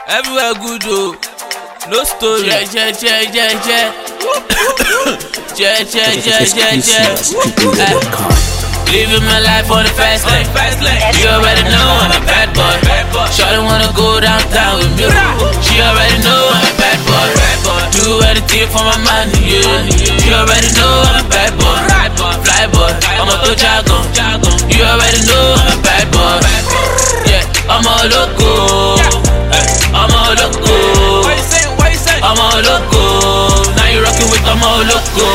Everywhere good though. No story. Living my life on the fast lane. You already know I'm a bad boy. Shawty wanna go downtown with me. She already know I'm a bad boy. Do anything for my money, yeah. You already know I'm a bad boy. Fly boy, I'm a to jargon. You already know I'm a bad boy. Yeah, I'm a loco. I'm a loco. I'm a loco. Now you rockin' with I'm a loco.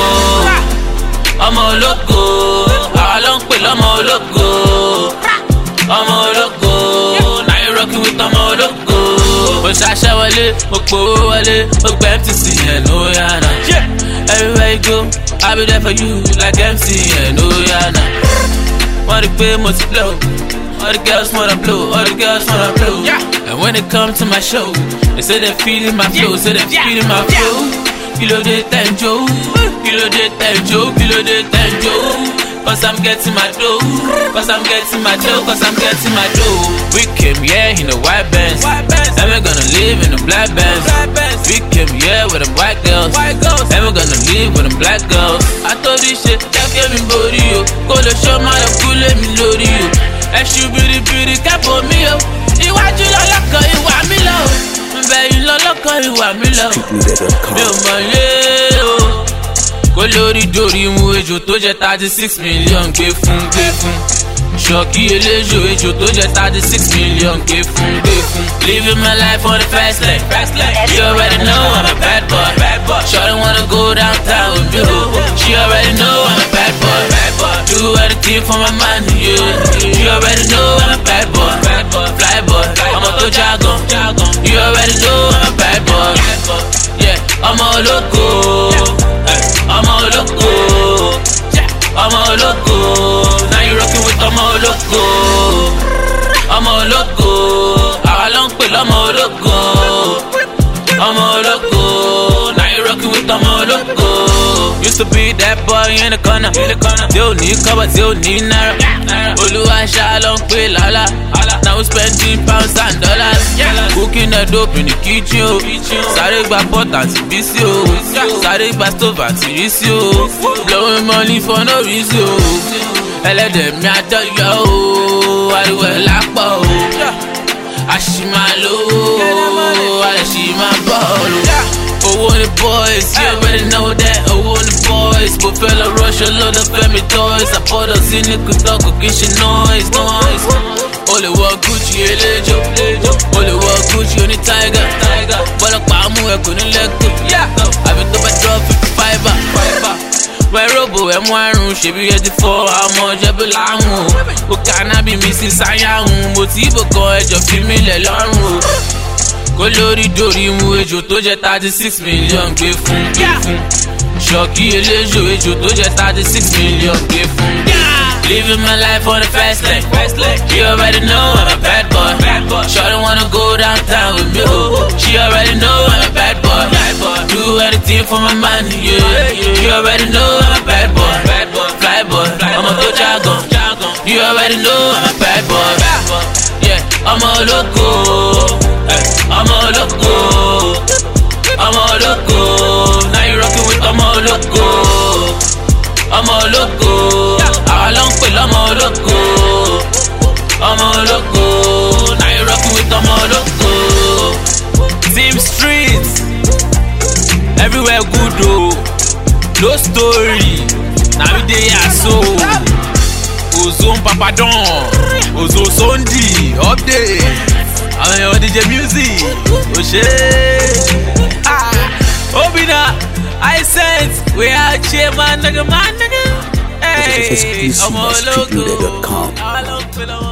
I'm a loco. I'm a loco. I'm a loco. Now you rockin' with I'm a loco. Mo ṣaṣẹ́ wọlé, mo gbowó wọlé, mo gbẹ MTC and Oyana. Everywhere you go, I'll be there for you like MC and Oyana. Wanna pay mo ti blow. All the girls wanna blow, all the girls wanna blow. And when it comes to my show, they say they're feeling my flow, say they're feeling my flow. Kilo de tenjo, kilo de tenjo, kilo de tenjo. Cause I'm getting my dough, cause I'm getting my dough, cause I'm getting my dough. We came here in the white bands, and we're gonna live in the black bands. We came here with them white girls, and we're gonna live with them black girls. I told this shit, that gave me body, yo. Go to show my cool, let me load you. And she beauty, cap on me, yo. You want you lock, you want me low. Baby, you lock, you want me low. Yo, my yo. Kó lórí dórí mú ejò tó jẹ́ 36 million gbé fún. Ṣọ́kì eléjò ejò tó jẹ́ 36 million gbé fún. Living my life on the fast lane. You already know I'm a bad boy. Shawty wanna go downtown with me. She already know I'm a bad boy. Do anything for my money, yeah. You already know I'm a bad boy. Fly boy, I'm a to jargon. You already know I'm a bad boy. Yeah, I'm a loco. I'm a loco. I'm a loco. Now you rockin' with I'm a loco. I'm a loco. I long pill, I'm a loco. I'm a loco. Now you rockin' with I'm a loco. Used to be that boy in the corner. Don't need cover, don't need naira. Oluwa long pill, lala. Now we spending pounds and dollars. Cooking the dope in the kitchen. Sáré gba pot àti bísí o. Sáré gba stove àti rísí o. Blowing money for no reason o. Ẹlẹ́dẹ̀ mi àjọyọ̀ o. Ariwo ẹ̀ lápọ̀ o. Àṣìmá lówó. Àṣìmá bọ́ọ̀lù. Owó ni boys, you already know that. Owó ni boys, but fella rush a lot of family toys. Àpọ̀dọ̀ sí ní kùtọ́ kò kí ṣe noise. O lè wọ Gucci eléjò, o lè wọ Gucci oní tiger. Bọ́lọ́pàá mú ẹ kò ní lẹ́kọ̀ọ́, àbí tó bá drop 55. Wẹ́ robo ẹ̀ mú àrùn, ṣèbí ẹ ti fọ́ àmọ́ jẹ́bí láhùn o. Kò kánábì mi sí sáyàhùn, mo ti ibò kan ẹjọ́ fi mí lẹ̀ lọ́rùn o. Kó lórí dórí mú ejò tó jẹ́ 36 million gbé fún. Ṣọ́kì eléjò ejò tó jẹ́ 36 million gbé fún. Living my life on the fast lane. You already know I'm a bad boy. Shawty wanna go downtown with me. She already know I'm a bad boy. Do anything for my money, yeah. You already know I'm a bad boy. Fly boy, I'm a to jargon. You already know I'm a bad boy. Yeah, I'm a loco. I'm a loco. I'm a loco. Now you rockin' with I'm a loco. I'm a loco. I long pill, I'm a loco. I'm a loco. Now you rockin' with I'm a loco. Team Streets. Everywhere good though. No story. Now we dey here so. Ozone Papadon. Ozone Sunday. Update. I'm your DJ Music. Oh shit. Obina. I sense. We out here, man, nigga. Hey, I'm a loco.